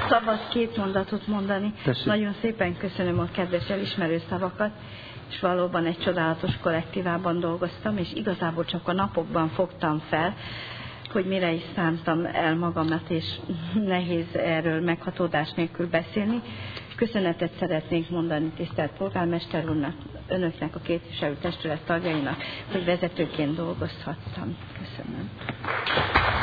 szabad két mondatot mondani. Tessék. Nagyon szépen köszönöm a kedves elismerő szavakat, és valóban egy csodálatos kollektívában dolgoztam, és igazából csak a napokban fogtam fel, hogy mire is szántam el magamat, és nehéz erről meghatódás nélkül beszélni. Köszönetet szeretnénk mondani tisztelt polgármester úrnak, önöknek, a képviselőtestület tagjainak, hogy vezetőként dolgozhattam. Köszönöm.